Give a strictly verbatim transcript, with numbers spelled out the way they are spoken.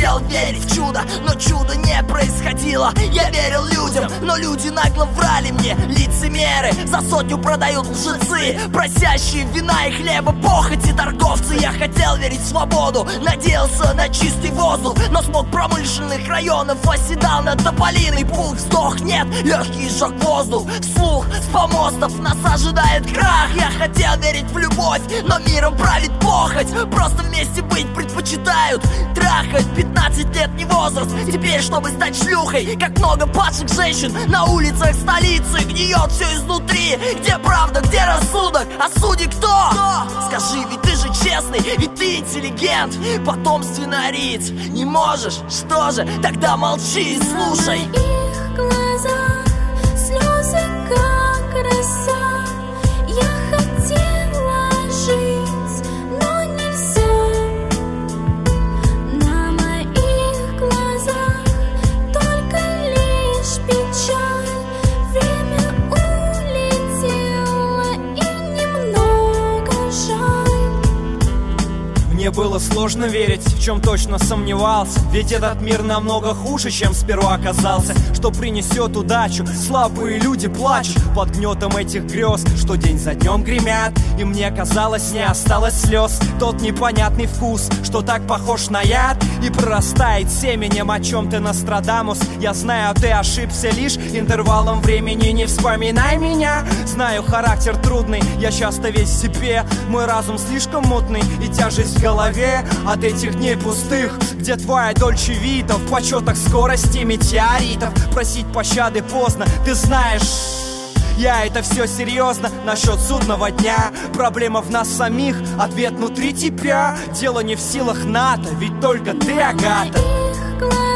хотел верить в чудо, но чудо не происходило. Я верил людям, но люди нагло врали мне. Лицемеры за сотню продают лжецы, просящие вина и хлеба похоти торговцы. Я хотел верить в свободу, надеялся на чистый воздух, но смог промышленных районов оседал над Тополиной. Пух, вздох, нет, легкий сжег воздух. Вслух с помостов нас ожидает крах. Я хотел верить в любовь, но миром правит похоть. Просто вместе быть предпочитают трахать. Пятнадцать лет не возраст теперь, чтобы стать шлюхой. Как много падших женщин на улицах столицы. Гниет все изнутри. Где правда, где рассудок? А судьи кто? Скажи, ведь ты же честный, ведь ты интеллигент. Потомственно рить не можешь? Что же? Тогда молчи и слушай. В их глазах слезы, как роса. Я хотела жить, но нельзя. На моих глазах только лишь печаль. Время улетело, и немного жаль. Мне было сложно верить, в чем точно сомневался. Ведь этот мир намного хуже, чем сперва оказался. Что принесет удачу, слабые люди плачут под гнетом этих грез, что день за днем гремят. И мне казалось, не осталось слез. Тот непонятный вкус, что так похож на яд, и прорастает семенем, о чем ты, Нострадамус. Я знаю, ты ошибся лишь интервалом времени. Не вспоминай меня. Знаю, характер трудный, я часто весь в себе. Мой разум слишком мутный и тяжесть в голове от этих дней пустых, где твоя Дольче Вита в почетах скорости метеоритов. Просить пощады поздно, ты знаешь. Я это все серьезно насчет судного дня. Проблема в нас самих, ответ внутри тебя. Дело не в силах НАТО, ведь только ты, Агата. Их глаза